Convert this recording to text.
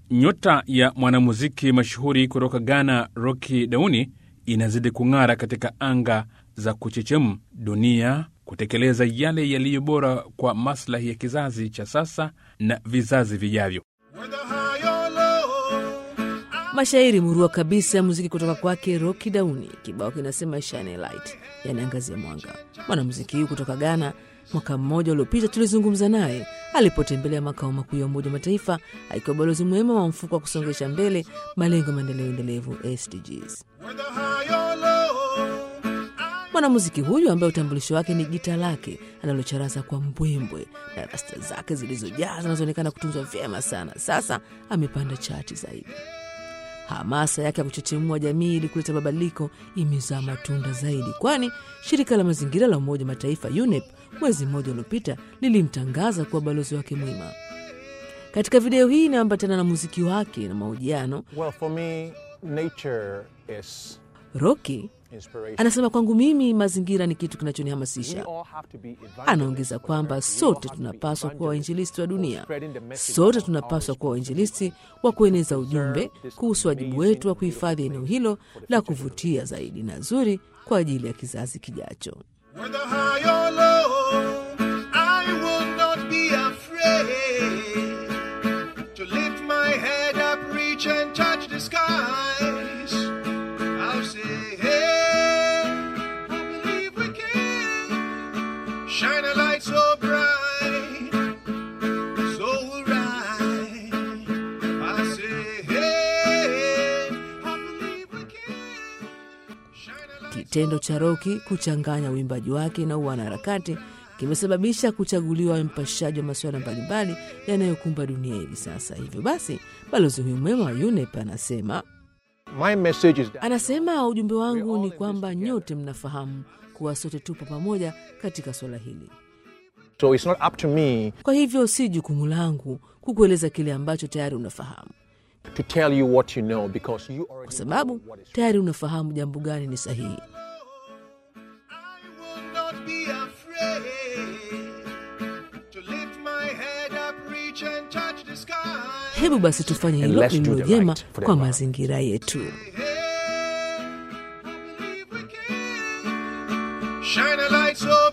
Nyota ya mwanamuziki mashuhuri kutoka Ghana, Rocky Dauni, inazidi kung'ara katika anga za kuchechemu dunia, kutekeleza yale yaliyo bora kwa maslahi ya kizazi cha sasa na vizazi vijavyo. Mashairi murua kabisa ya muziki kutoka kwake Rocky Dauni. Kibao kinasema Shine Light, yani angazia mwanga. Mwanamuziki huyu kutoka Ghana, mwaka mmoja uliopita tulizungumza naye alipotembelea makao makuu ya Umoja wa Mataifa akiwa balozi mwema wa mfuko wa kusongesha mbele malengo maendeleo endelevu SDGs. Mwanamuziki huyu ambaye utambulisho wake ni gita lake analocharaza kwa mbwembwe na rasta zake zilizojaa zinazoonekana kutunzwa vyema sana, sasa amepanda chati zaidi. Hamasa yake ya kuchechemua jamii ili kuleta mabadiliko imezaa matunda zaidi, kwani shirika la mazingira la Umoja wa Mataifa UNEP mwezi mmoja uliopita lilimtangaza kuwa balozi wake mwema. Katika video hii inaambatana na muziki wake na mahojiano. Well, for me, nature is Rocky anasema, kwangu mimi mazingira ni kitu kinachonihamasisha. Anaongeza kwamba sote tunapaswa kuwa wainjilisti wa dunia. Sote tunapaswa kuwa wainjilisti wa kueneza ujumbe kuhusu wajibu wetu wa kuhifadhi eneo hilo la kuvutia zaidi na zuri kwa ajili ya kizazi kijacho. Shine a light so bright, so right. I say, hey, I believe we can. Kitendo cha Rocky kuchanganya uimbaji wake na wanaharakati kimesababisha kuchaguliwa mpashaji wa masuala mbalimbali yanayokumba dunia hivi sasa. Hivyo basi, balozi huyu mwema wa UNEP anasema ujumbe wangu ni kwamba nyote mnafahamu kuwa sote tupo pamoja katika swala hili. So it's not up to me. Kwa hivyo si jukumu langu kukueleza kile ambacho tayari unafahamu. To tell you what you know, because you already, kwa sababu tayari unafahamu jambo gani ni sahihi. Hebu basi tufanye hilo lililo jema kwa mazingira yetu. Shine a light so